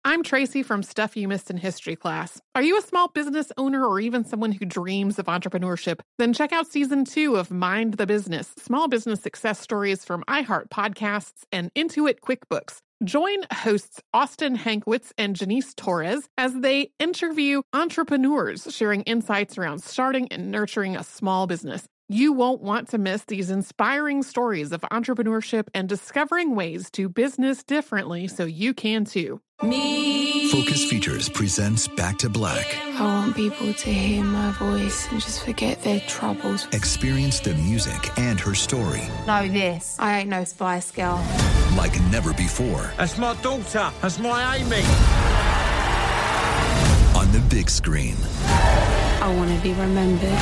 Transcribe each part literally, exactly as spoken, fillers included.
I'm Tracy from Stuff You Missed in History Class. Are you a small business owner or even someone who dreams of entrepreneurship? Then check out Season two of Mind the Business, Small Business Success Stories from iHeart Podcasts and Intuit QuickBooks. Join hosts Austin Hankwitz and Janice Torres as they interview entrepreneurs sharing insights around starting and nurturing a small business. You won't want to miss these inspiring stories of entrepreneurship and discovering ways to business differently so you can too. Me. Focus Features presents Back to Black. I want people to hear my voice and just forget their troubles. Experience the music and her story. Know this. I ain't no Spice Girl. Like never before. That's my daughter. That's my Amy. On the big screen. I want to be remembered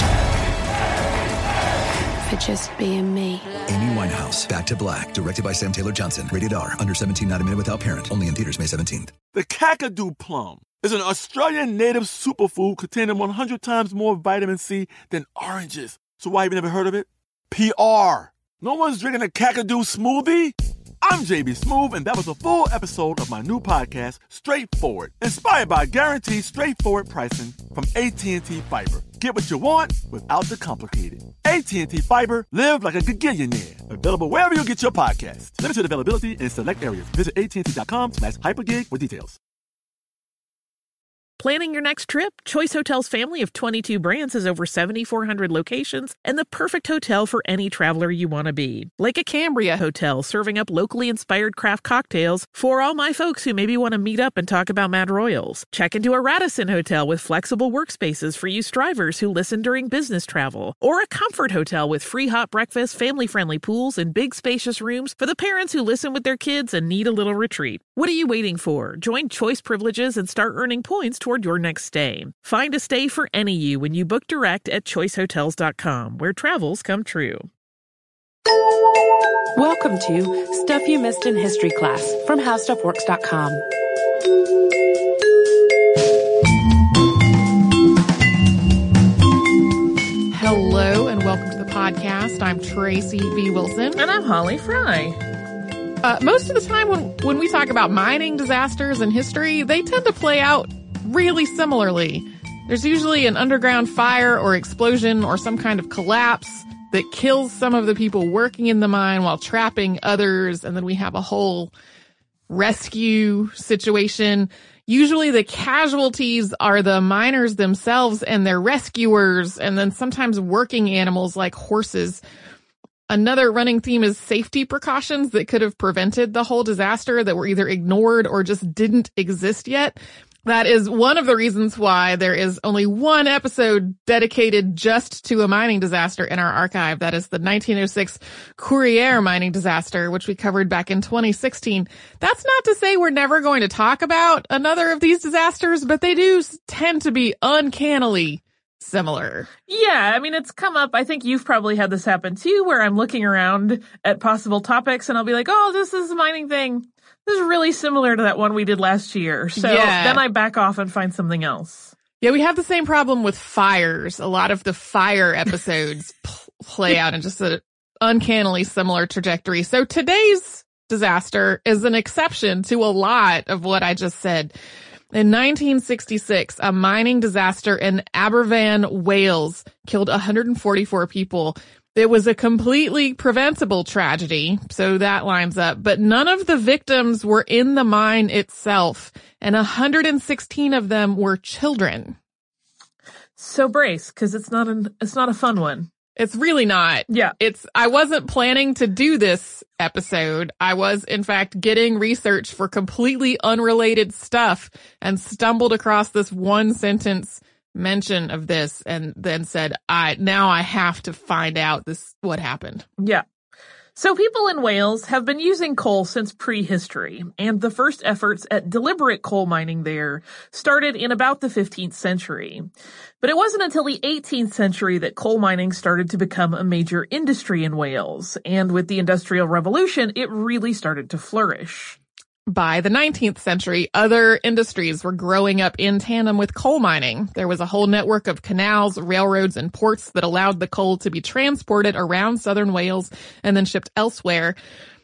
for just being me. Amy Winehouse, Back to Black, directed by Sam Taylor Johnson. Rated R, under seventeen, not a minute without parent. Only in theaters May seventeenth. The Kakadu plum is an Australian native superfood containing one hundred times more vitamin C than oranges. So why have you never heard of it? P R. No one's drinking a Kakadu smoothie? I'm J B Smoove, and that was a full episode of my new podcast, Straightforward, inspired by guaranteed straightforward pricing from A T and T Fiber. Get what you want without the complicated. A T and T Fiber, live like a gigillionaire. Available wherever you get your podcasts. Limited availability in select areas. Visit AT&T.com slash hypergig for details. Planning your next trip? Choice Hotels' family of twenty-two brands has over seventy-four hundred locations and the perfect hotel for any traveler you want to be. Like a Cambria Hotel, serving up locally inspired craft cocktails for all my folks who maybe want to meet up and talk about Mad Royals. Check into a Radisson Hotel with flexible workspaces for you strivers who listen during business travel. Or a Comfort Hotel with free hot breakfast, family-friendly pools, and big spacious rooms for the parents who listen with their kids and need a little retreat. What are you waiting for? Join Choice Privileges and start earning points toward your next stay. Find a stay for any you when you book direct at choice hotels dot com, where travels come true. Welcome to Stuff You Missed in History Class from how stuff works dot com. Hello and welcome to the podcast. I'm Tracy V. Wilson. And I'm Holly Fry. Uh, most of the time when, when we talk about mining disasters in history, they tend to play out really similarly. There's usually an underground fire or explosion or some kind of collapse that kills some of the people working in the mine while trapping others, and then we have a whole rescue situation. Usually the casualties are the miners themselves and their rescuers, and then sometimes working animals like horses. Another running theme is safety precautions that could have prevented the whole disaster that were either ignored or just didn't exist yet. That is one of the reasons why there is only one episode dedicated just to a mining disaster in our archive. That is the nineteen oh six Courrières mining disaster, which we covered back in twenty sixteen. That's not to say we're never going to talk about another of these disasters, but they do tend to be uncannily similar. Yeah, I mean, it's come up. I think you've probably had this happen too, where I'm looking around at possible topics and I'll be like, oh, this is a mining thing. This is really similar to that one we did last year. So yeah. Then I back off and find something else. Yeah, we have the same problem with fires. A lot of the fire episodes play out in just an uncannily similar trajectory. So today's disaster is an exception to a lot of what I just said. In nineteen sixty-six, a mining disaster in Aberfan, Wales, killed one hundred forty-four people. It was a completely preventable tragedy, so that lines up, but none of the victims were in the mine itself, and one hundred sixteen of them were children. So brace, because it's not an it's not a fun one. It's really not. Yeah. It's, I wasn't planning to do this episode. I was, in fact, getting research for completely unrelated stuff and stumbled across this one sentence mention of this and then said, I, now I have to find out this, what happened. Yeah. So people in Wales have been using coal since prehistory, and the first efforts at deliberate coal mining there started in about the fifteenth century. But it wasn't until the eighteenth century that coal mining started to become a major industry in Wales, and with the Industrial Revolution, it really started to flourish. By the nineteenth century, other industries were growing up in tandem with coal mining. There was a whole network of canals, railroads, and ports that allowed the coal to be transported around southern Wales and then shipped elsewhere.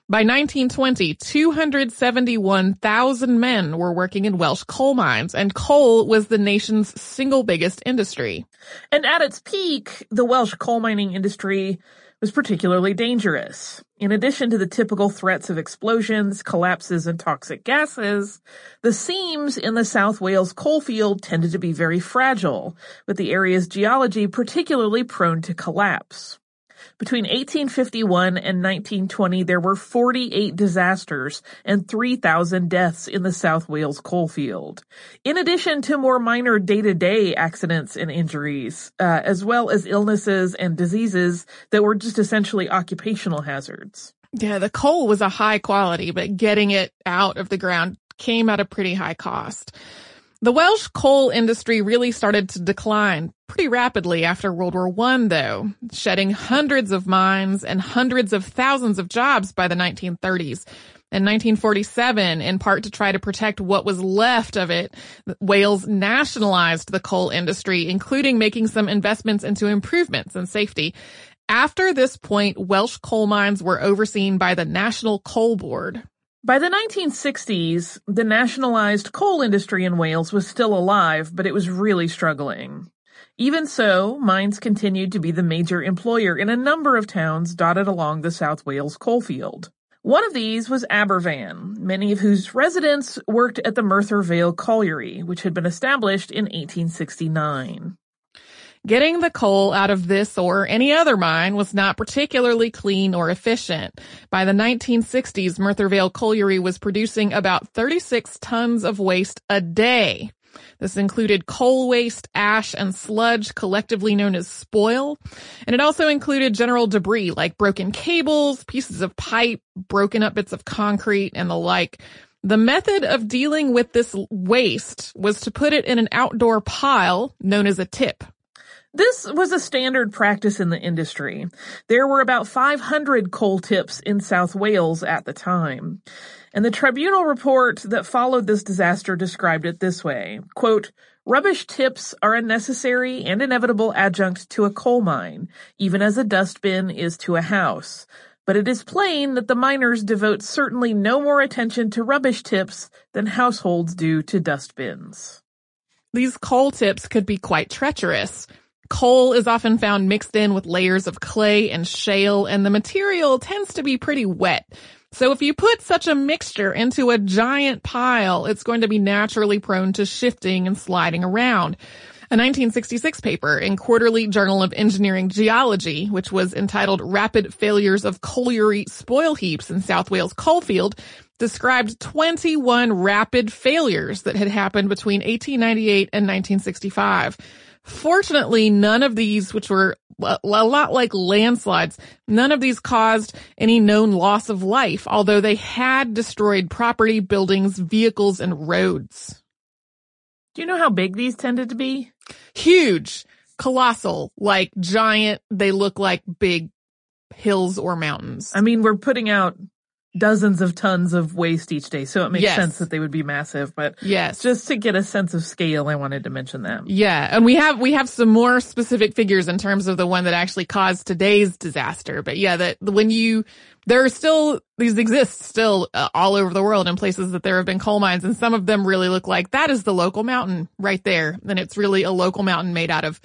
By nineteen twenty, two hundred seventy-one thousand men were working in Welsh coal mines, and coal was the nation's single biggest industry. And at its peak, the Welsh coal mining industry was particularly dangerous. In addition to the typical threats of explosions, collapses, and toxic gases, the seams in the South Wales coalfield tended to be very fragile, with the area's geology particularly prone to collapse. Between eighteen fifty-one and nineteen twenty, there were forty-eight disasters and three thousand deaths in the South Wales coalfield, in addition to more minor day-to-day accidents and injuries, uh, as well as illnesses and diseases that were just essentially occupational hazards. Yeah, the coal was a high quality, but getting it out of the ground came at a pretty high cost. The Welsh coal industry really started to decline pretty rapidly after World War One, though, shedding hundreds of mines and hundreds of thousands of jobs by the nineteen thirties. In nineteen forty-seven, in part to try to protect what was left of it, Wales nationalized the coal industry, including making some investments into improvements and safety. After this point, Welsh coal mines were overseen by the National Coal Board. By the nineteen sixties, the nationalized coal industry in Wales was still alive, but it was really struggling. Even so, mines continued to be the major employer in a number of towns dotted along the South Wales coalfield. One of these was Aberfan, many of whose residents worked at the Merthyr Vale Colliery, which had been established in eighteen sixty-nine. Getting the coal out of this or any other mine was not particularly clean or efficient. By the nineteen sixties, Merthyr Vale Colliery was producing about thirty-six tons of waste a day. This included coal waste, ash, and sludge, collectively known as spoil. And it also included general debris like broken cables, pieces of pipe, broken up bits of concrete, and the like. The method of dealing with this waste was to put it in an outdoor pile known as a tip. This was a standard practice in the industry. There were about five hundred coal tips in South Wales at the time. And the tribunal report that followed this disaster described it this way, quote, "Rubbish tips are a necessary and inevitable adjunct to a coal mine, even as a dustbin is to a house. But it is plain that the miners devote certainly no more attention to rubbish tips than households do to dustbins." These coal tips could be quite treacherous. Coal is often found mixed in with layers of clay and shale, and the material tends to be pretty wet. So if you put such a mixture into a giant pile, it's going to be naturally prone to shifting and sliding around. A nineteen sixty-six paper in Quarterly Journal of Engineering Geology, which was entitled Rapid Failures of Colliery Spoil Heaps in South Wales Coalfield, described twenty-one rapid failures that had happened between eighteen ninety-eight and nineteen sixty-five. Fortunately, none of these, which were a lot like landslides, none of these caused any known loss of life, although they had destroyed property, buildings, vehicles, and roads. Do you know how big these tended to be? Huge, colossal, like giant. They look like big hills or mountains. I mean, we're putting out dozens of tons of waste each day, so it makes yes. sense that they would be massive, but yes. just to get a sense of scale, I wanted to mention them. Yeah, and we have we have some more specific figures in terms of the one that actually caused today's disaster. But yeah, that when you there are still these exist still uh, all over the world in places that there have been coal mines, and some of them really look like that is the local mountain right there, and it's really a local mountain made out of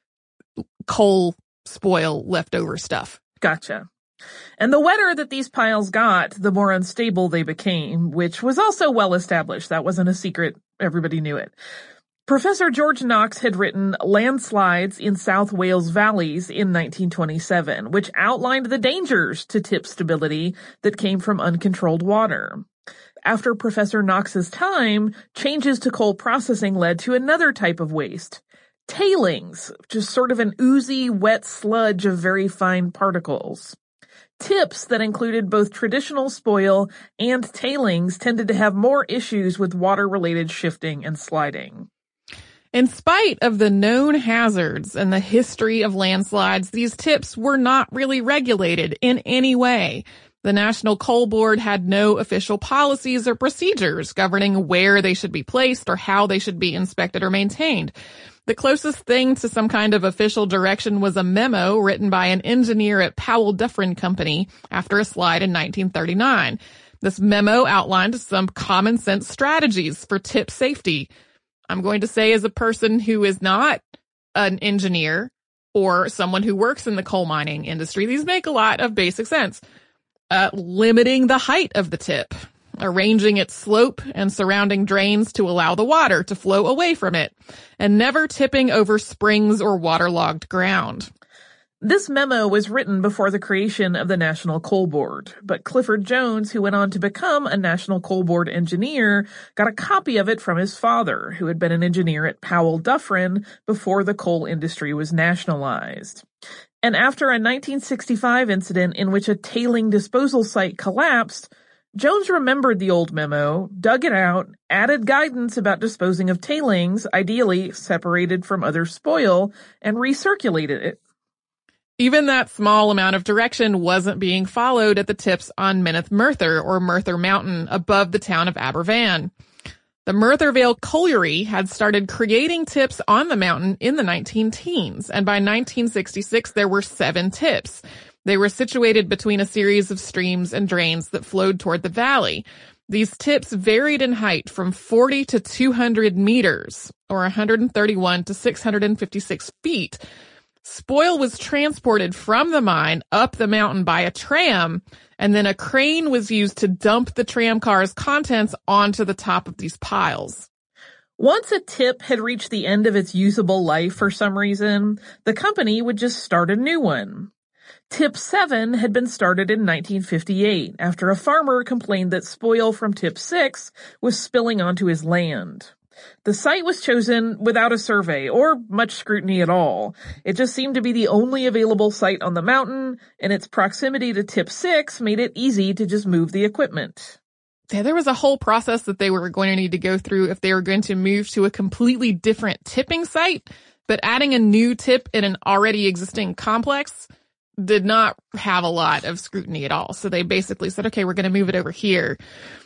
coal spoil leftover stuff. Gotcha. And the wetter that these piles got, the more unstable they became, which was also well established. That wasn't a secret. Everybody knew it. Professor George Knox had written Landslides in South Wales Valleys in nineteen twenty-seven, which outlined the dangers to tip stability that came from uncontrolled water. After Professor Knox's time, changes to coal processing led to another type of waste. Tailings, which is sort of an oozy, wet sludge of very fine particles. Tips that included both traditional spoil and tailings tended to have more issues with water-related shifting and sliding. In spite of the known hazards and the history of landslides, these tips were not really regulated in any way. The National Coal Board had no official policies or procedures governing where they should be placed or how they should be inspected or maintained. The closest thing to some kind of official direction was a memo written by an engineer at Powell Dufferin Company after a slide in nineteen thirty-nine. This memo outlined some common sense strategies for tip safety. I'm going to say, as a person who is not an engineer or someone who works in the coal mining industry, these make a lot of basic sense. Uh, limiting the height of the tip, arranging its slope and surrounding drains to allow the water to flow away from it, and never tipping over springs or waterlogged ground. This memo was written before the creation of the National Coal Board, but Clifford Jones, who went on to become a National Coal Board engineer, got a copy of it from his father, who had been an engineer at Powell Dufferin before the coal industry was nationalized. And after a nineteen sixty-five incident in which a tailing disposal site collapsed, Jones remembered the old memo, dug it out, added guidance about disposing of tailings, ideally separated from other spoil, and recirculated it. Even that small amount of direction wasn't being followed at the tips on Meneth Merthyr, or Merthyr Mountain, above the town of Aberfan. The Merthyrvale Colliery had started creating tips on the mountain in the nineteen teens, and by nineteen sixty-six there were seven tips. They were situated between a series of streams and drains that flowed toward the valley. These tips varied in height from forty to two hundred meters, or one hundred thirty-one to six hundred fifty-six feet. Spoil was transported from the mine up the mountain by a tram, and then a crane was used to dump the tram car's contents onto the top of these piles. Once a tip had reached the end of its usable life for some reason, the company would just start a new one. Tip seven had been started in nineteen fifty-eight after a farmer complained that spoil from Tip six was spilling onto his land. The site was chosen without a survey or much scrutiny at all. It just seemed to be the only available site on the mountain, and its proximity to Tip six made it easy to just move the equipment. Yeah, there was a whole process that they were going to need to go through if they were going to move to a completely different tipping site, but adding a new tip in an already existing complex did not have a lot of scrutiny at all. So they basically said, okay, we're going to move it over here.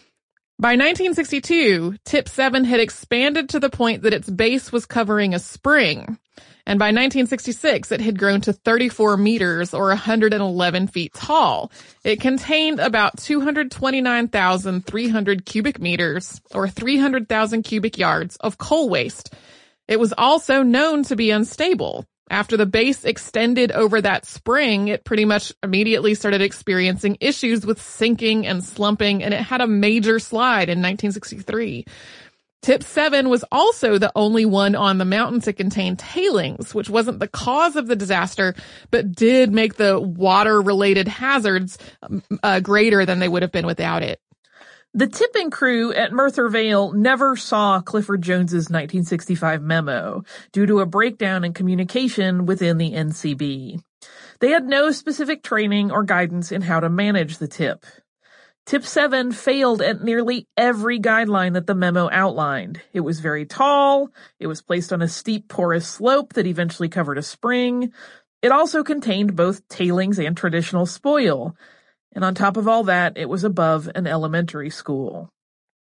By nineteen sixty-two, Tip seven had expanded to the point that its base was covering a spring. And by nineteen sixty-six, it had grown to thirty-four meters, or one hundred eleven feet tall. It contained about two hundred twenty-nine thousand three hundred cubic meters, or three hundred thousand cubic yards of coal waste. It was also known to be unstable. After the base extended over that spring, it pretty much immediately started experiencing issues with sinking and slumping, and it had a major slide in nineteen sixty-three. Tip seven was also the only one on the mountain to contain tailings, which wasn't the cause of the disaster, but did make the water-related hazards uh, greater than they would have been without it. The tipping crew at Merthyrvale never saw Clifford Jones's nineteen sixty-five memo due to a breakdown in communication within the N C B. They had no specific training or guidance in how to manage the tip. Tip seven failed at nearly every guideline that the memo outlined. It was very tall, it was placed on a steep, porous slope that eventually covered a spring. It also contained both tailings and traditional spoil. And on top of all that, it was above an elementary school.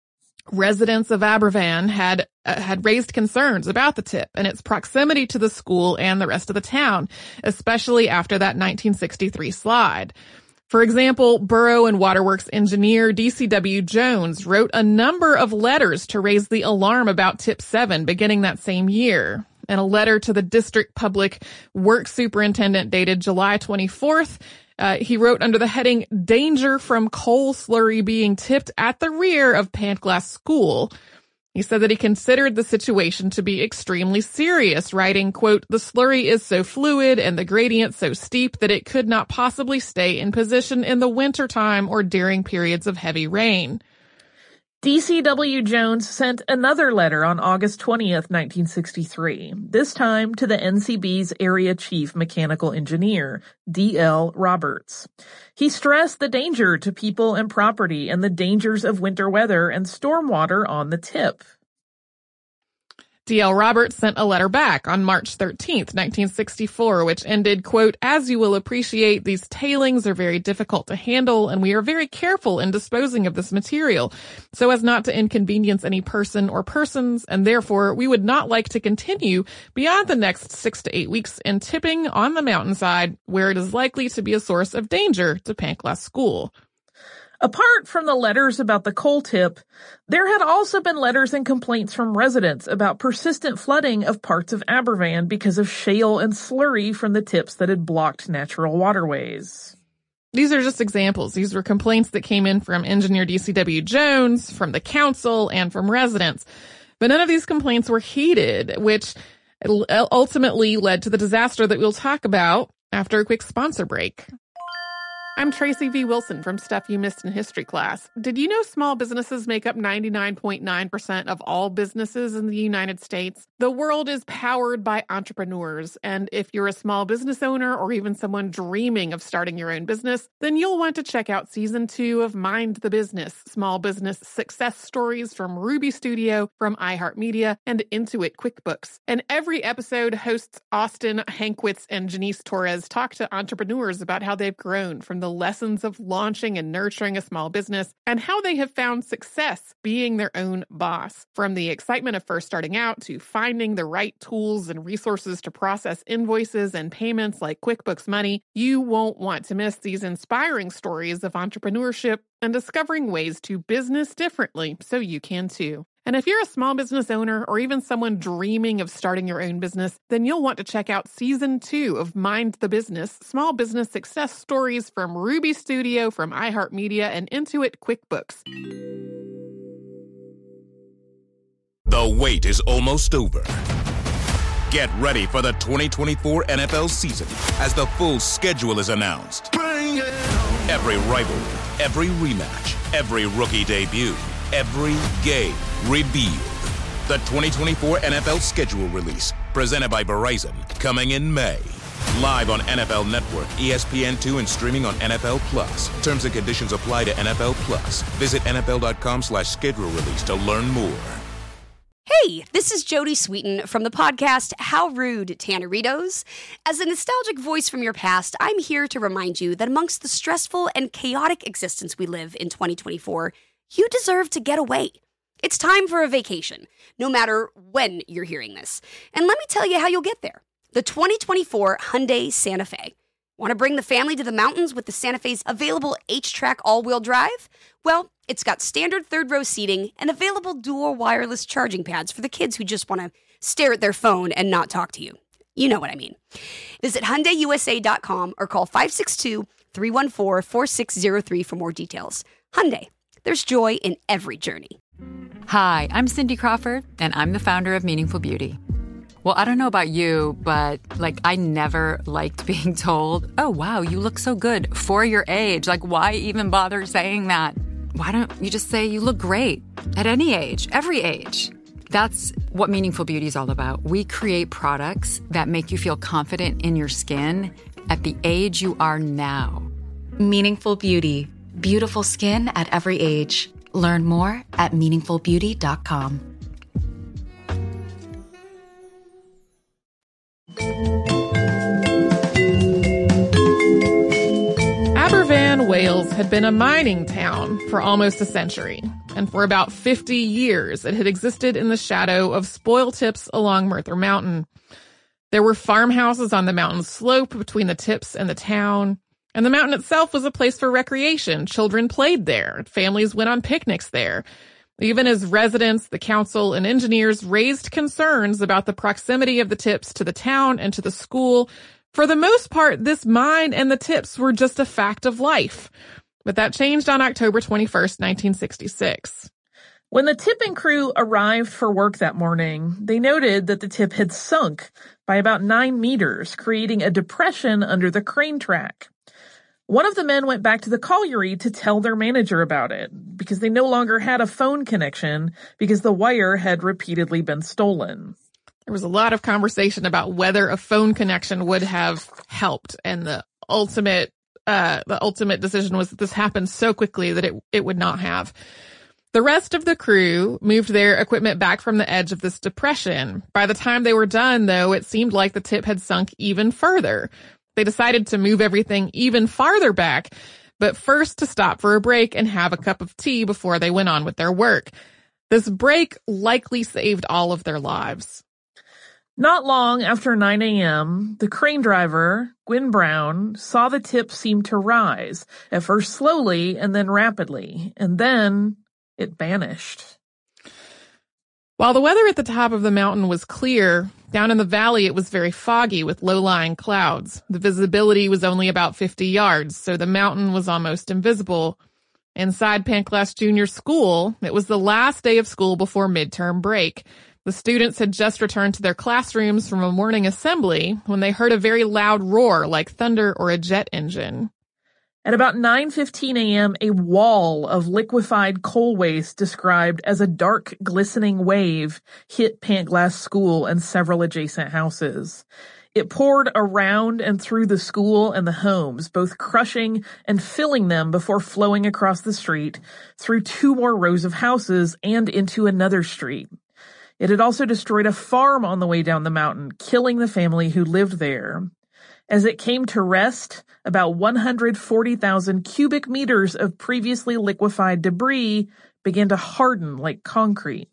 Residents of Aberfan had uh, had raised concerns about the tip and its proximity to the school and the rest of the town, especially after that nineteen sixty-three slide. For example, Borough and Waterworks engineer D C W Jones wrote a number of letters to raise the alarm about Tip seven beginning that same year. In a letter to the district public works superintendent dated July twenty-fourth, Uh, he wrote under the heading, "Danger from coal slurry being tipped at the rear of Pantglass School." He said that he considered the situation to be extremely serious, writing, quote, "The slurry is so fluid and the gradient so steep that it could not possibly stay in position in the wintertime or during periods of heavy rain." D C W Jones sent another letter on August twentieth, nineteen sixty-three, this time to the N C B's Area Chief Mechanical Engineer, D L Roberts. He stressed the danger to people and property and the dangers of winter weather and stormwater on the tip. D L Roberts sent a letter back on March thirteenth, nineteen sixty-four, which ended, quote, "As you will appreciate, these tailings are very difficult to handle, and we are very careful in disposing of this material so as not to inconvenience any person or persons, and therefore we would not like to continue beyond the next six to eight weeks in tipping on the mountainside where it is likely to be a source of danger to Panclas School." Apart from the letters about the coal tip, there had also been letters and complaints from residents about persistent flooding of parts of Aberfan because of shale and slurry from the tips that had blocked natural waterways. These are just examples. These were complaints that came in from engineer D C W Jones, from the council, and from residents. But none of these complaints were heeded, which ultimately led to the disaster that we'll talk about after a quick sponsor break. I'm Tracy V. Wilson from Stuff You Missed in History Class. Did you know small businesses make up ninety-nine point nine percent of all businesses in the United States? The world is powered by entrepreneurs, and if you're a small business owner or even someone dreaming of starting your own business, then you'll want to check out Season two of Mind the Business, Small Business Success Stories from Ruby Studio, from iHeartMedia, and Intuit QuickBooks. And every episode, hosts Austin Hankwitz and Janice Torres talk to entrepreneurs about how they've grown from the The lessons of launching and nurturing a small business, and how they have found success being their own boss. From the excitement of first starting out to finding the right tools and resources to process invoices and payments like QuickBooks Money, you won't want to miss these inspiring stories of entrepreneurship and discovering ways to business differently so you can too. And if you're a small business owner or even someone dreaming of starting your own business, then you'll want to check out Season two of Mind the Business, Small Business Success Stories from Ruby Studio, from iHeartMedia, and Intuit QuickBooks. The wait is almost over. Get ready for the twenty twenty-four N F L season as the full schedule is announced. Every rivalry, every rematch, every rookie debut, every game revealed. The twenty twenty-four N F L schedule release, presented by Verizon, coming in May. Live on N F L Network, E S P N two, and streaming on N F L Plus. Terms and conditions apply to N F L Plus. Visit nfl.com slash schedule release to learn more. Hey, this is Jodie Sweetin from the podcast How Rude, Tanneritos. As a nostalgic voice from your past, I'm here to remind you that amongst the stressful and chaotic existence we live in twenty twenty-four, you deserve to get away. It's time for a vacation, no matter when you're hearing this. And let me tell you how you'll get there. The twenty twenty-four Hyundai Santa Fe. Want to bring the family to the mountains with the Santa Fe's available H-Track all-wheel drive? Well, it's got standard third-row seating and available dual wireless charging pads for the kids who just want to stare at their phone and not talk to you. You know what I mean. Visit Hyundai U S A dot com or call five six two, three one four, four six zero three for more details. Hyundai, there's joy in every journey. Hi, I'm Cindy Crawford, and I'm the founder of Meaningful Beauty. Well, I don't know about you, but, like, I never liked being told, oh, wow, you look so good for your age. Like, why even bother saying that? Why don't you just say you look great at any age, every age? That's what Meaningful Beauty is all about. We create products that make you feel confident in your skin at the age you are now. Meaningful Beauty. Beautiful skin at every age. Learn more at meaningful beauty dot com. Aberfan, Wales had been a mining town for almost a century, and for about fifty years it had existed in the shadow of spoil tips along Merthyr Mountain. There were farmhouses on the mountain slope between the tips and the town, and the mountain itself was a place for recreation. Children played there, families went on picnics there. Even as residents, the council, and engineers raised concerns about the proximity of the tips to the town and to the school, for the most part, this mine and the tips were just a fact of life. But that changed on October twenty-first, nineteen sixty-six. When the tipping crew arrived for work that morning, they noted that the tip had sunk by about nine meters, creating a depression under the crane track. One of the men went back to the colliery to tell their manager about it, because they no longer had a phone connection because the wire had repeatedly been stolen. There was a lot of conversation about whether a phone connection would have helped, and the ultimate uh the ultimate decision was that this happened so quickly that it it would not have. The rest of the crew moved their equipment back from the edge of this depression. By the time they were done, though, it seemed like the tip had sunk even further. They decided to move everything even farther back, but first to stop for a break and have a cup of tea before they went on with their work. This break likely saved all of their lives. Not long after nine a.m., the crane driver, Gwyn Brown, saw the tip seem to rise, at first slowly and then rapidly, and then it vanished. While the weather at the top of the mountain was clear, down in the valley it was very foggy with low-lying clouds. The visibility was only about fifty yards, so the mountain was almost invisible. Inside Pantglass Junior School, it was the last day of school before midterm break. The students had just returned to their classrooms from a morning assembly when they heard a very loud roar like thunder or a jet engine. At about nine fifteen a.m., a wall of liquefied coal waste described as a dark, glistening wave hit Pantglass School and several adjacent houses. It poured around and through the school and the homes, both crushing and filling them before flowing across the street, through two more rows of houses and into another street. It had also destroyed a farm on the way down the mountain, killing the family who lived there. As it came to rest, about one hundred forty thousand cubic meters of previously liquefied debris began to harden like concrete.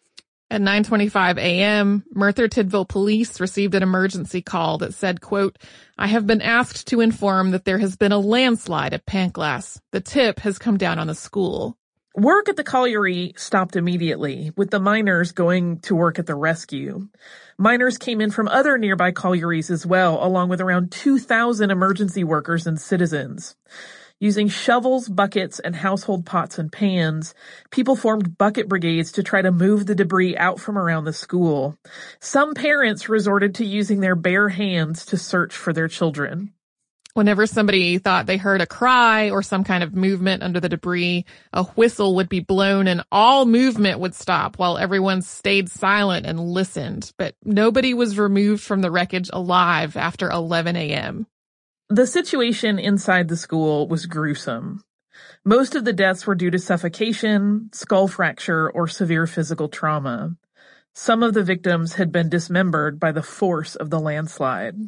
At nine twenty-five a.m., Merthyr Tydfil police received an emergency call that said, quote, "I have been asked to inform that there has been a landslide at Pantglass. The tip has come down on the school." Work at the colliery stopped immediately, with the miners going to work at the rescue. Miners came in from other nearby collieries as well, along with around two thousand emergency workers and citizens. Using shovels, buckets, and household pots and pans, people formed bucket brigades to try to move the debris out from around the school. Some parents resorted to using their bare hands to search for their children. Whenever somebody thought they heard a cry or some kind of movement under the debris, a whistle would be blown and all movement would stop while everyone stayed silent and listened. But nobody was removed from the wreckage alive after eleven a.m. The situation inside the school was gruesome. Most of the deaths were due to suffocation, skull fracture, or severe physical trauma. Some of the victims had been dismembered by the force of the landslide.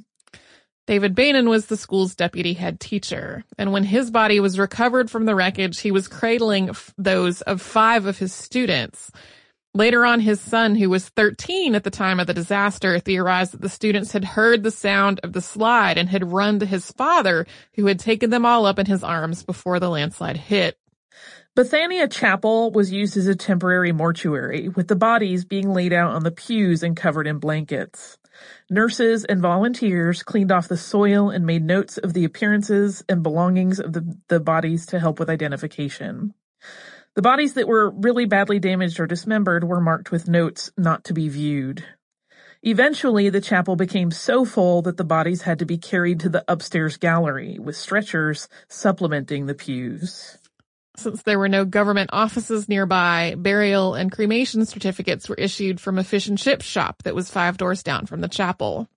David Beynon was the school's deputy head teacher, and when his body was recovered from the wreckage, he was cradling f- those of five of his students. Later on, his son, who was thirteen at the time of the disaster, theorized that the students had heard the sound of the slide and had run to his father, who had taken them all up in his arms before the landslide hit. Bethania Chapel was used as a temporary mortuary, with the bodies being laid out on the pews and covered in blankets. Nurses and volunteers cleaned off the soil and made notes of the appearances and belongings of the, the bodies to help with identification. The bodies that were really badly damaged or dismembered were marked with notes not to be viewed. Eventually, the chapel became so full that the bodies had to be carried to the upstairs gallery, with stretchers supplementing the pews. Since there were no government offices nearby, burial and cremation certificates were issued from a fish and chip shop that was five doors down from the chapel.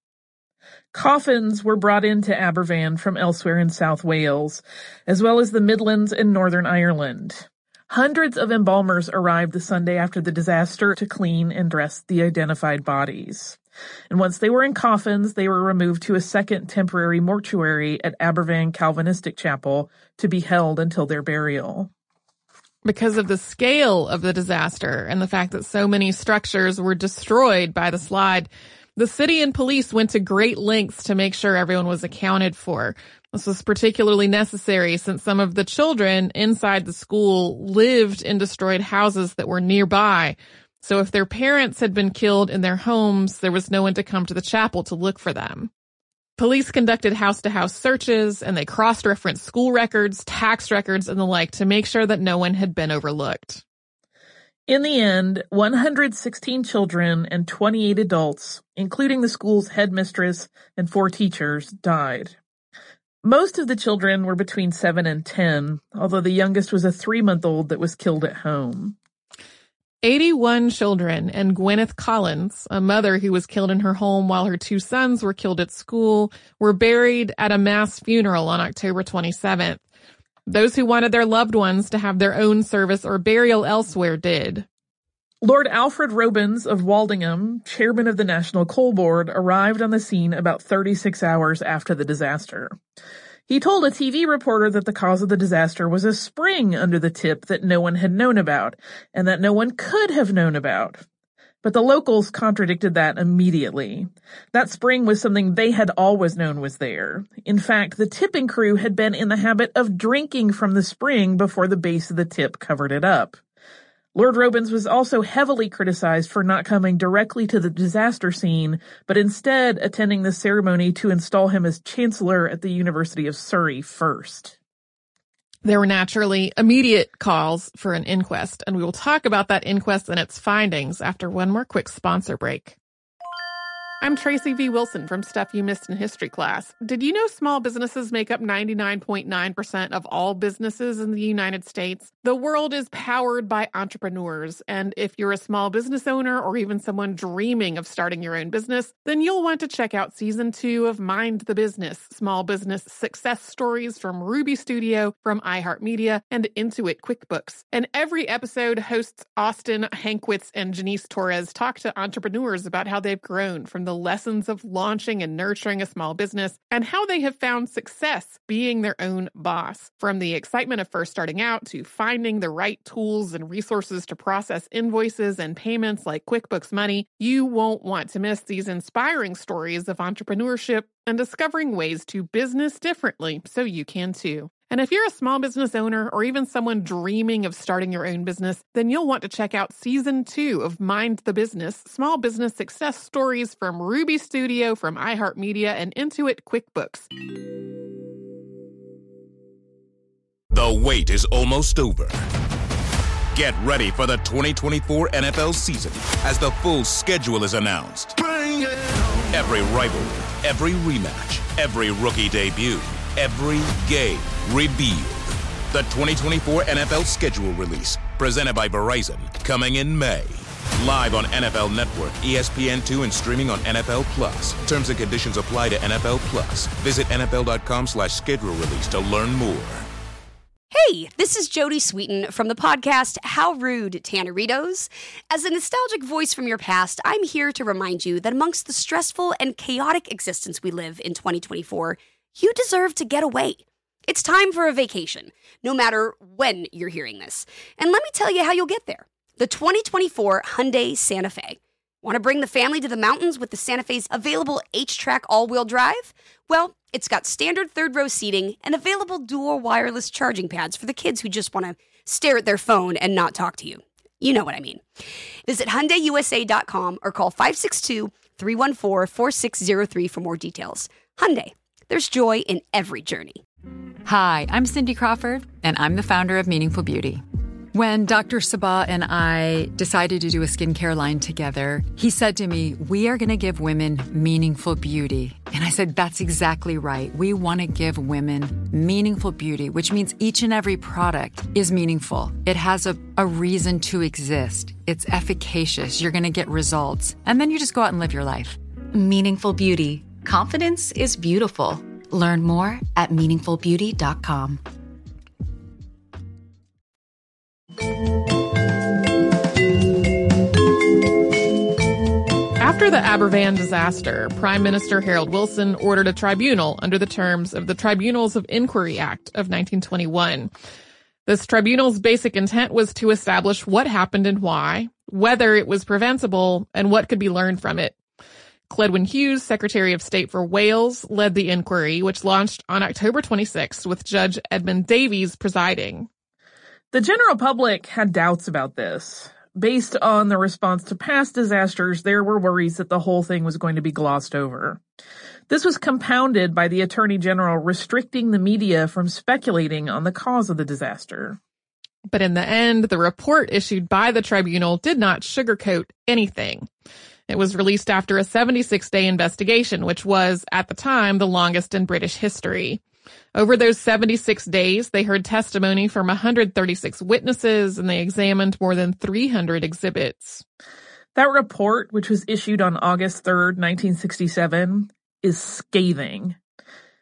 Coffins were brought into Aberfan from elsewhere in South Wales, as well as the Midlands and Northern Ireland. Hundreds of embalmers arrived the Sunday after the disaster to clean and dress the identified bodies. And once they were in coffins, they were removed to a second temporary mortuary at Aberfan Calvinistic Chapel to be held until their burial. Because of the scale of the disaster and the fact that so many structures were destroyed by the slide, the city and police went to great lengths to make sure everyone was accounted for. This was particularly necessary since some of the children inside the school lived in destroyed houses that were nearby. So if their parents had been killed in their homes, there was no one to come to the chapel to look for them. Police conducted house-to-house searches, and they cross-referenced school records, tax records, and the like to make sure that no one had been overlooked. In the end, one hundred sixteen children and twenty-eight adults, including the school's headmistress and four teachers, died. Most of the children were between seven and ten, although the youngest was a three-month-old that was killed at home. eighty-one children and Gwyneth Collins, a mother who was killed in her home while her two sons were killed at school, were buried at a mass funeral on October twenty-seventh. Those who wanted their loved ones to have their own service or burial elsewhere did. Lord Alfred Robins of Waldingham, chairman of the National Coal Board, arrived on the scene about thirty-six hours after the disaster. He told a T V reporter that the cause of the disaster was a spring under the tip that no one had known about, and that no one could have known about. But the locals contradicted that immediately. That spring was something they had always known was there. In fact, the tipping crew had been in the habit of drinking from the spring before the base of the tip covered it up. Lord Robins was also heavily criticized for not coming directly to the disaster scene, but instead attending the ceremony to install him as Chancellor at the University of Surrey first. There were naturally immediate calls for an inquest, and we will talk about that inquest and its findings after one more quick sponsor break. I'm Tracy V. Wilson from Stuff You Missed in History Class. Did you know small businesses make up ninety-nine point nine percent of all businesses in the United States? The world is powered by entrepreneurs, and if you're a small business owner or even someone dreaming of starting your own business, then you'll want to check out Season two of Mind the Business, Small Business Success Stories from Ruby Studio, from iHeartMedia, and Intuit QuickBooks. And every episode, hosts Austin Hankwitz and Janice Torres talk to entrepreneurs about how they've grown from the the lessons of launching and nurturing a small business, and how they have found success being their own boss. From the excitement of first starting out to finding the right tools and resources to process invoices and payments like QuickBooks Money, you won't want to miss these inspiring stories of entrepreneurship and discovering ways to business differently so you can too. And if you're a small business owner or even someone dreaming of starting your own business, then you'll want to check out Season two of Mind the Business, Small Business Success Stories from Ruby Studio, from iHeartMedia, and Intuit QuickBooks. The wait is almost over. Get ready for the twenty twenty-four N F L season as the full schedule is announced. Every rivalry, every rematch, every rookie debut, every game revealed. The twenty twenty-four N F L schedule release, presented by Verizon, coming in May. Live on N F L Network, E S P N two, and streaming on N F L Plus. Terms and conditions apply to N F L Plus. Visit nfl.com slash schedule release to learn more. Hey, this is Jody Sweeten from the podcast How Rude, Tanneritos. As a nostalgic voice from your past, I'm here to remind you that amongst the stressful and chaotic existence we live in twenty twenty-four, you deserve to get away. It's time for a vacation, no matter when you're hearing this. And let me tell you how you'll get there. The twenty twenty-four Hyundai Santa Fe. Want to bring the family to the mountains with the Santa Fe's available H-Track all-wheel drive? Well, it's got standard third-row seating and available dual wireless charging pads for the kids who just want to stare at their phone and not talk to you. You know what I mean. Visit Hyundai U S A dot com or call five six two, three one four, four six zero three for more details. Hyundai, there's joy in every journey. Hi, I'm Cindy Crawford, and I'm the founder of Meaningful Beauty. When Doctor Sabah and I decided to do a skincare line together, he said to me, we are going to give women meaningful beauty. And I said, that's exactly right. We want to give women meaningful beauty, which means each and every product is meaningful. It has a, a reason to exist. It's efficacious. You're going to get results. And then you just go out and live your life. Meaningful Beauty. Confidence is beautiful. Learn more at meaningful beauty dot com. After the Aberfan disaster, Prime Minister Harold Wilson ordered a tribunal under the terms of the Tribunals of Inquiry Act of nineteen twenty-one. This tribunal's basic intent was to establish what happened and why, whether it was preventable, and what could be learned from it. Cledwyn Hughes, Secretary of State for Wales, led the inquiry, which launched on October twenty-sixth with Judge Edmund Davies presiding. The general public had doubts about this. Based on the response to past disasters, there were worries that the whole thing was going to be glossed over. This was compounded by the Attorney General restricting the media from speculating on the cause of the disaster. But in the end, the report issued by the tribunal did not sugarcoat anything. It was released after a seventy-six day investigation, which was, at the time, the longest in British history. Over those seventy-six days, they heard testimony from one hundred thirty-six witnesses, and they examined more than three hundred exhibits. That report, which was issued on August third, nineteen sixty-seven, is scathing.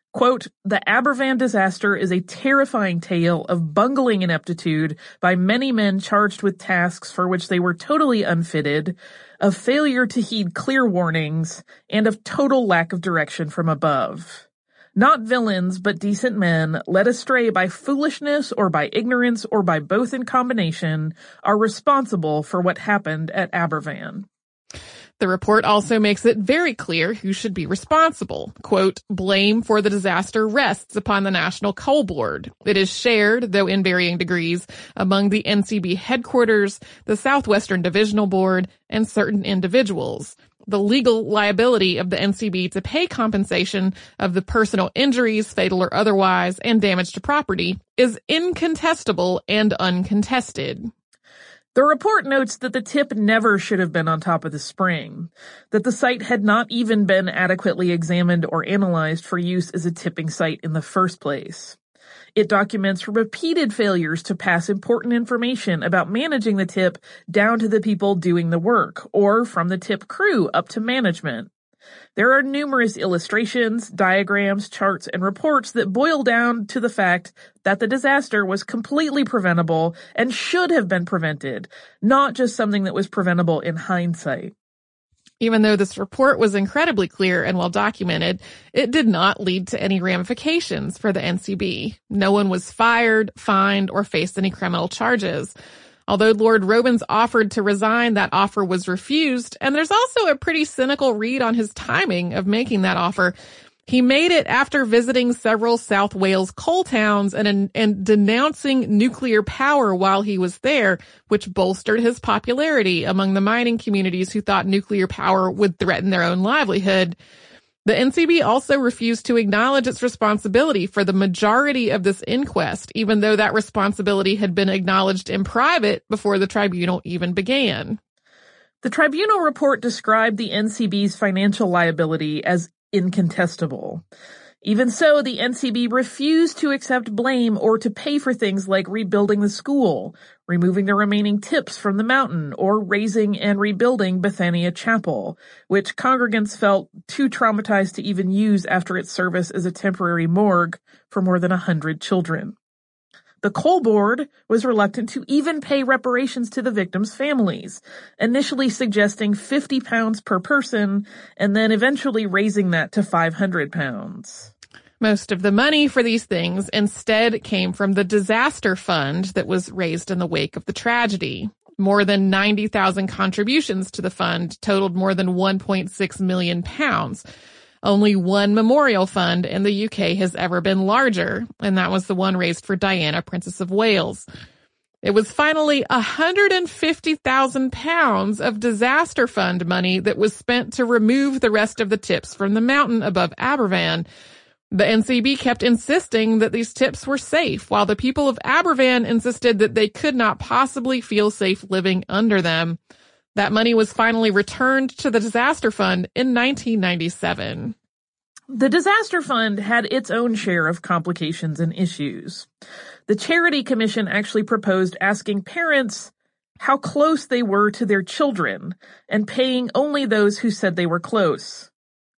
Quote, "The Aberfan disaster is a terrifying tale of bungling ineptitude by many men charged with tasks for which they were totally unfitted, of failure to heed clear warnings, and of total lack of direction from above. Not villains, but decent men, led astray by foolishness or by ignorance or by both in combination, are responsible for what happened at Aberfan." The report also makes it very clear who should be responsible. Quote, "Blame for the disaster rests upon the National Coal Board. It is shared, though in varying degrees, among the N C B headquarters, the Southwestern Divisional Board, and certain individuals. The legal liability of the N C B to pay compensation of the personal injuries, fatal or otherwise, and damage to property is incontestable and uncontested." The report notes that the tip never should have been on top of the spring, that the site had not even been adequately examined or analyzed for use as a tipping site in the first place. It documents repeated failures to pass important information about managing the tip down to the people doing the work, or from the tip crew up to management. There are numerous illustrations, diagrams, charts, and reports that boil down to the fact that the disaster was completely preventable and should have been prevented, not just something that was preventable in hindsight. Even though this report was incredibly clear and well documented, it did not lead to any ramifications for the N C B. No one was fired, fined, or faced any criminal charges. Although Lord Robens offered to resign, that offer was refused, and there's also a pretty cynical read on his timing of making that offer. He made it after visiting several South Wales coal towns and, and denouncing nuclear power while he was there, which bolstered his popularity among the mining communities who thought nuclear power would threaten their own livelihood. The N C B also refused to acknowledge its responsibility for the majority of this inquest, even though that responsibility had been acknowledged in private before the tribunal even began. The tribunal report described the N C B's financial liability as incontestable. Even so, the N C B refused to accept blame or to pay for things like rebuilding the school, removing the remaining tips from the mountain, or raising and rebuilding Bethania Chapel, which congregants felt too traumatized to even use after its service as a temporary morgue for more than a hundred children. The Coal Board was reluctant to even pay reparations to the victims' families, initially suggesting fifty pounds per person, and then eventually raising that to five hundred pounds. Most of the money for these things instead came from the disaster fund that was raised in the wake of the tragedy. More than ninety thousand contributions to the fund totaled more than one point six million pounds. Only one memorial fund in the U K has ever been larger, and that was the one raised for Diana, Princess of Wales. It was finally one hundred fifty thousand pounds of disaster fund money that was spent to remove the rest of the tips from the mountain above Aberfan. The N C B kept insisting that these tips were safe, while the people of Aberfan insisted that they could not possibly feel safe living under them. That money was finally returned to the disaster fund in nineteen ninety-seven. The disaster fund had its own share of complications and issues. The Charity Commission actually proposed asking parents how close they were to their children and paying only those who said they were close.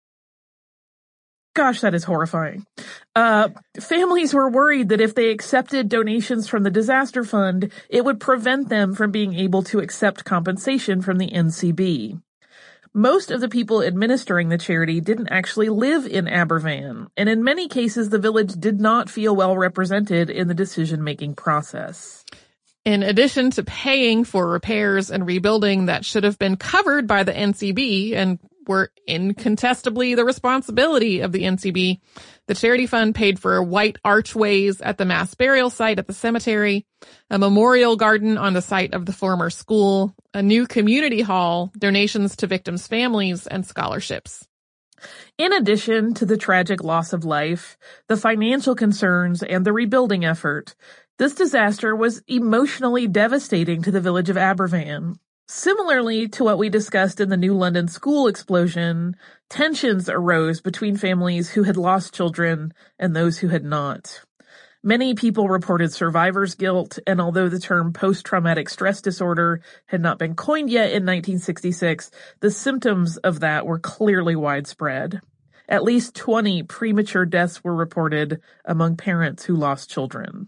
Gosh, that is horrifying. Uh, families were worried that if they accepted donations from the disaster fund, it would prevent them from being able to accept compensation from the N C B. Most of the people administering the charity didn't actually live in Aberfan, and in many cases the village did not feel well represented in the decision-making process. In addition to paying for repairs and rebuilding that should have been covered by the N C B and were incontestably the responsibility of the N C B, the charity fund paid for white archways at the mass burial site at the cemetery, a memorial garden on the site of the former school, a new community hall, donations to victims' families, and scholarships. In addition to the tragic loss of life, the financial concerns, and the rebuilding effort, this disaster was emotionally devastating to the village of Aberfan. Similarly to what we discussed in the New London school explosion, tensions arose between families who had lost children and those who had not. Many people reported survivor's guilt, and although the term post-traumatic stress disorder had not been coined yet in nineteen sixty-six, the symptoms of that were clearly widespread. At least twenty premature deaths were reported among parents who lost children.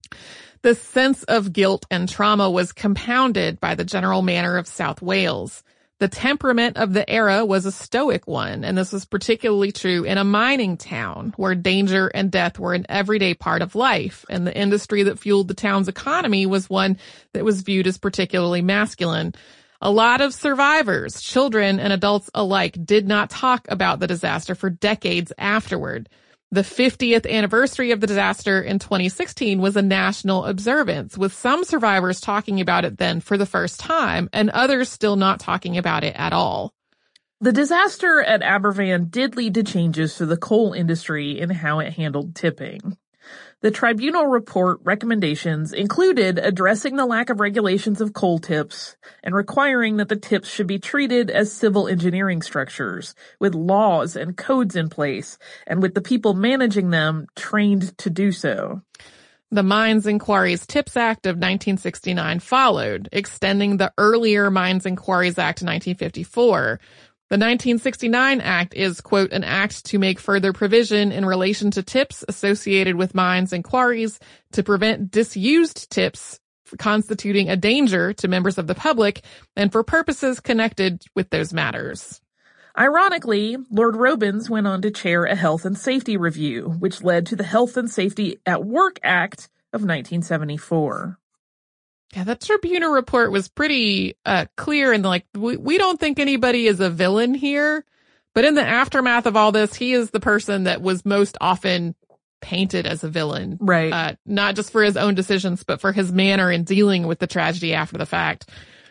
The sense of guilt and trauma was compounded by the general manner of South Wales. The temperament of the era was a stoic one, and this was particularly true in a mining town where danger and death were an everyday part of life, and the industry that fueled the town's economy was one that was viewed as particularly masculine. A lot of survivors, children and adults alike, did not talk about the disaster for decades afterward. The fiftieth anniversary of the disaster in twenty sixteen was a national observance, with some survivors talking about it then for the first time and others still not talking about it at all. The disaster at Aberfan did lead to changes to the coal industry in how it handled tipping. The tribunal report recommendations included addressing the lack of regulations of coal tips and requiring that the tips should be treated as civil engineering structures with laws and codes in place and with the people managing them trained to do so. The Mines and Quarries Tips Act of nineteen sixty-nine followed, extending the earlier Mines and Quarries Act of nineteen fifty-four. The nineteen sixty-nine Act is, quote, an act to make further provision in relation to tips associated with mines and quarries to prevent disused tips constituting a danger to members of the public and for purposes connected with those matters. Ironically, Lord Robins went on to chair a health and safety review, which led to the Health and Safety at Work Act of nineteen seventy-four. Yeah, that tribunal report was pretty uh, clear and like, we, we don't think anybody is a villain here. But in the aftermath of all this, he is the person that was most often painted as a villain. Right. Uh, not just for his own decisions, but for his manner in dealing with the tragedy after the fact.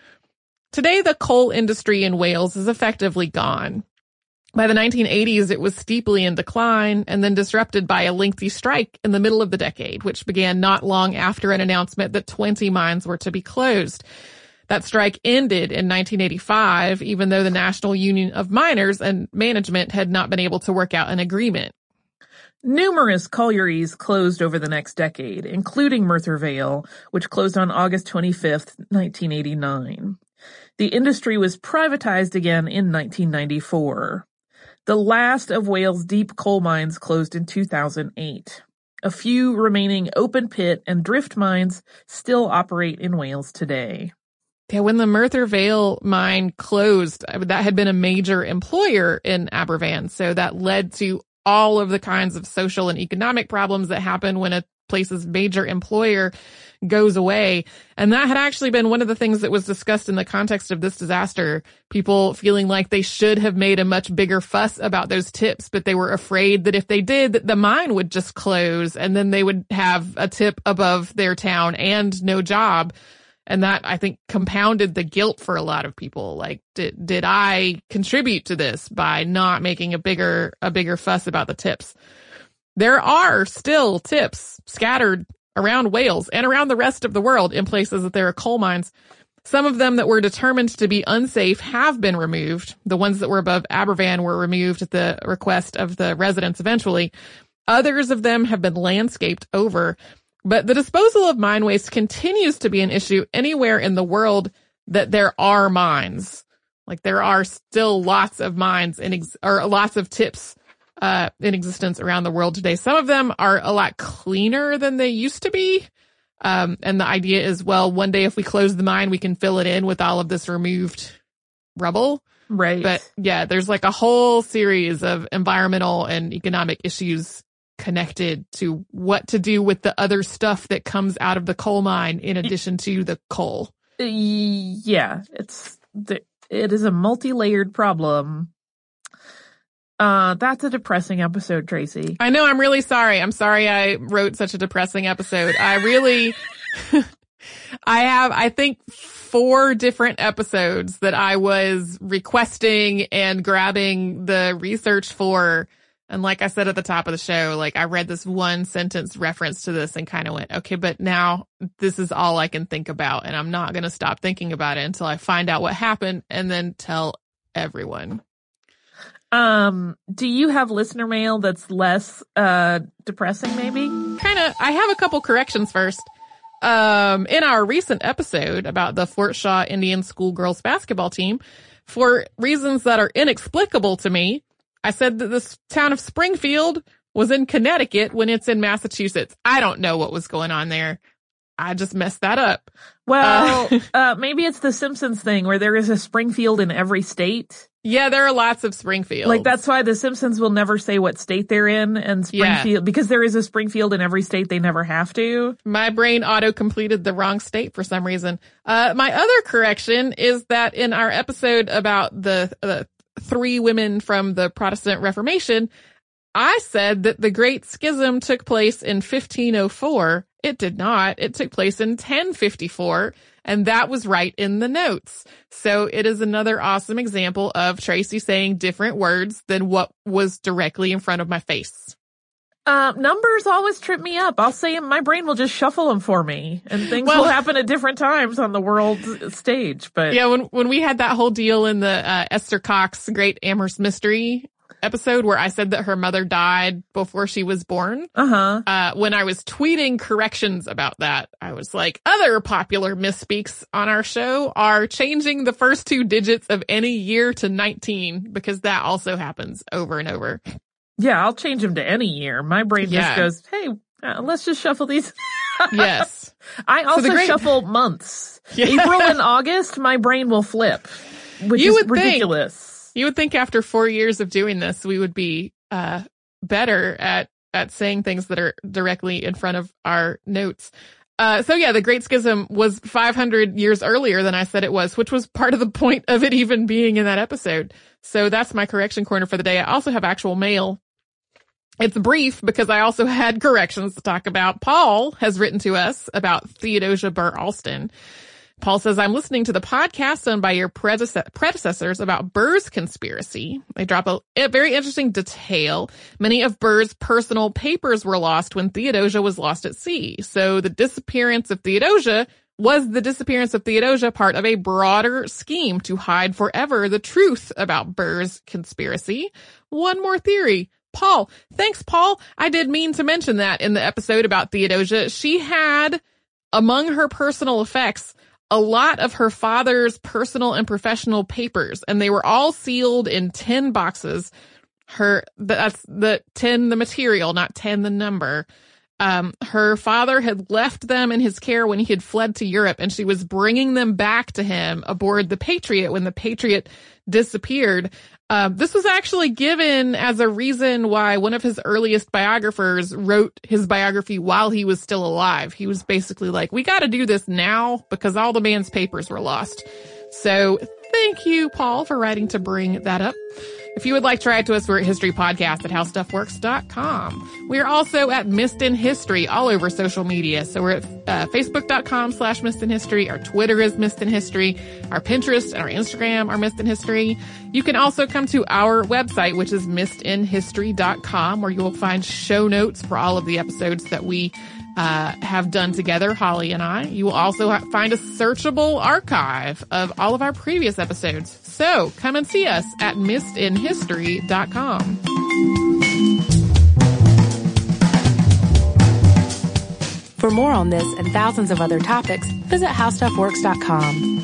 Today, the coal industry in Wales is effectively gone. By the nineteen eighties, it was steeply in decline and then disrupted by a lengthy strike in the middle of the decade, which began not long after an announcement that twenty mines were to be closed. That strike ended in nineteen eighty-five, even though the National Union of Miners and management had not been able to work out an agreement. Numerous collieries closed over the next decade, including Merthyr Vale, which closed on August twenty-fifth, nineteen eighty-nine. The industry was privatized again in nineteen ninety-four. The last of Wales' deep coal mines closed in two thousand eight. A few remaining open pit and drift mines still operate in Wales today. Yeah, when the Merthyr Vale mine closed, that had been a major employer in Aberfan, so that led to all of the kinds of social and economic problems that happen when a place's major employer goes away. And that had actually been one of the things that was discussed in the context of this disaster. People feeling like they should have made a much bigger fuss about those tips, but they were afraid that if they did, that the mine would just close and then they would have a tip above their town and no job. And that, I think, compounded the guilt for a lot of people. Like, did, did I contribute to this by not making a bigger, a bigger fuss about the tips? There are still tips scattered around Wales and around the rest of the world in places that there are coal mines. Some of them that were determined to be unsafe have been removed. The ones that were above Aberfan were removed at the request of the residents eventually. Others of them have been landscaped over. But the disposal of mine waste continues to be an issue anywhere in the world that there are mines. Like, there are still lots of mines in ex- or lots of tips uh in existence around the world today. Some of them are a lot cleaner than they used to be. Um, and the idea is, well, one day if we close the mine, we can fill it in with all of this removed rubble. Right. But yeah, there's like a whole series of environmental and economic issues connected to what to do with the other stuff that comes out of the coal mine in addition to the coal. Yeah, it's it is a multi-layered problem. Uh, that's a depressing episode, Tracy. I know. I'm really sorry. I'm sorry I wrote such a depressing episode. I really, I have, I think, four different episodes that I was requesting and grabbing the research for. And like I said at the top of the show, like I read this one sentence reference to this and kind of went, okay, but now this is all I can think about. And I'm not going to stop thinking about it until I find out what happened and then tell everyone. Um, do you have listener mail that's less, uh, depressing maybe? Kind of. I have a couple corrections first. Um, in our recent episode about the Fort Shaw Indian School girls basketball team, for reasons that are inexplicable to me, I said that the town of Springfield was in Connecticut when it's in Massachusetts. I don't know what was going on there. I just messed that up. Well, uh, uh, maybe it's the Simpsons thing where there is a Springfield in every state. Yeah, there are lots of Springfields. Like, that's why the Simpsons will never say what state they're in, and Springfield, yeah. because there is a Springfield in every state, they never have to. My brain auto-completed the wrong state for some reason. Uh, my other correction is that in our episode about the, the three women from the Protestant Reformation, I said that the Great Schism took place in fifteen oh four. It did not. It took place in ten fifty-four, and that was right in the notes. So it is another awesome example of Tracy saying different words than what was directly in front of my face. Uh, numbers always trip me up. I'll say my brain will just shuffle them for me, and things well, will happen at different times on the world stage. But yeah, when when we had that whole deal in the uh, Esther Cox Great Amherst Mystery episode where I said that her mother died before she was born. Uh-huh. Uh, when I was tweeting corrections about that, I was like, other popular misspeaks on our show are changing the first two digits of any year to nineteen, because that also happens over and over. Yeah, I'll change them to any year. My brain yeah. just goes, hey, uh, let's just shuffle these. Yes. I also so great- shuffle months. Yeah. April and August, my brain will flip, which you is would ridiculous. Think- You would think after four years of doing this, we would be uh better at at saying things that are directly in front of our notes. Uh so yeah, the Great Schism was five hundred years earlier than I said it was, which was part of the point of it even being in that episode. So that's my correction corner for the day. I also have actual mail. It's brief because I also had corrections to talk about. Paul has written to us about Theodosia Burr Alston. Paul says, I'm listening to the podcast done by your predece- predecessors about Burr's conspiracy. They drop a, a very interesting detail. Many of Burr's personal papers were lost when Theodosia was lost at sea. So the disappearance of Theodosia was the disappearance of Theodosia part of a broader scheme to hide forever the truth about Burr's conspiracy. One more theory. Paul. Thanks, Paul. I did mean to mention that in the episode about Theodosia. She had, among her personal effects, a lot of her father's personal and professional papers, and they were all sealed in tin boxes. Her, that's the tin, the material, not ten, the number. Um, her father had left them in his care when he had fled to Europe, and she was bringing them back to him aboard the Patriot when the Patriot disappeared. Um, this was actually given as a reason why one of his earliest biographers wrote his biography while he was still alive. He was basically like, we got to do this now because all the man's papers were lost. So thank you, Paul, for writing to bring that up. If you would like to write to us, we're at historypodcast at howstuffworks dot com. We are also at Missed in History all over social media. So we're at uh, facebook.com slash Missed in History. Our Twitter is Missed in History. Our Pinterest and our Instagram are Missed in History. You can also come to our website, which is missed in history dot com, where you will find show notes for all of the episodes that we uh have done together, Holly and I. You will also ha- find a searchable archive of all of our previous episodes. So come and see us at missed in history dot com. For more on this and thousands of other topics, visit how stuff works dot com.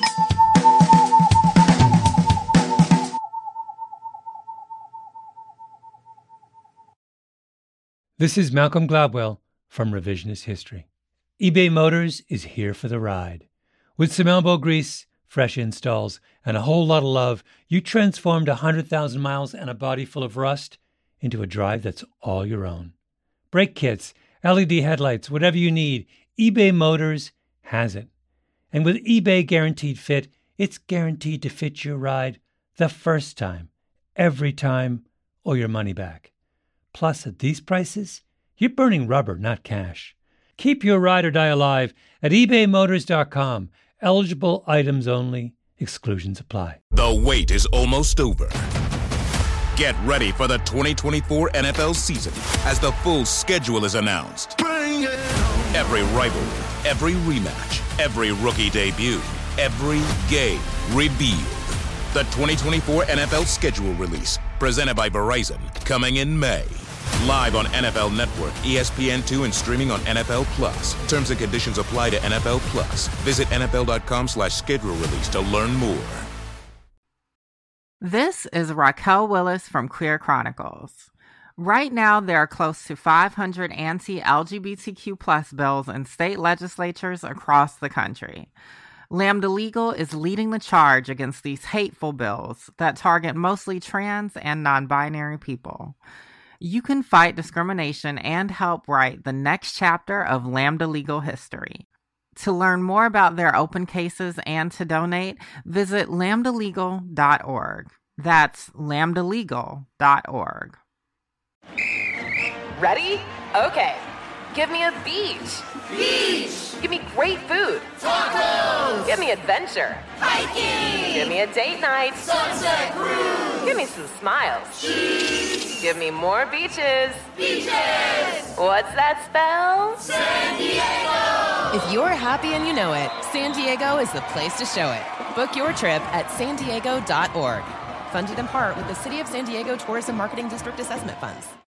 This is Malcolm Gladwell from Revisionist History. eBay Motors is here for the ride. With some elbow grease, fresh installs, and a whole lot of love, you transformed one hundred thousand miles and a body full of rust into a drive that's all your own. Brake kits, L E D headlights, whatever you need, eBay Motors has it. And with eBay Guaranteed Fit, it's guaranteed to fit your ride the first time, every time, or your money back. Plus, at these prices, you're burning rubber, not cash. Keep your ride or die alive at ebay motors dot com. Eligible items only. Exclusions apply. The wait is almost over. Get ready for the twenty twenty-four N F L season as the full schedule is announced. Every rivalry, every rematch, every rookie debut, every game revealed. The twenty twenty-four N F L schedule release, presented by Verizon, coming in May. Live on N F L Network, E S P N two, and streaming on N F L Plus. Terms and conditions apply to N F L Plus. Visit N F L dot com slash schedule release to learn more. This is Raquel Willis from Queer Chronicles. Right now, there are close to five hundred anti-L G B T Q plus bills in state legislatures across the country. Lambda Legal is leading the charge against these hateful bills that target mostly trans and non-binary people. You can fight discrimination and help write the next chapter of Lambda Legal history. To learn more about their open cases and to donate, visit lambda legal dot org. That's lambda legal dot org. Ready? Okay. Give me a beach. Beach. Give me great food. Tacos. Give me adventure. Hiking. Give me a date night. Sunset cruise. Give me some smiles. Cheese. Give me more beaches. Beaches. What's that spell? San Diego. If you're happy and you know it, San Diego is the place to show it. Book your trip at san diego dot org. Funded in part with the City of San Diego Tourism Marketing District Assessment Funds.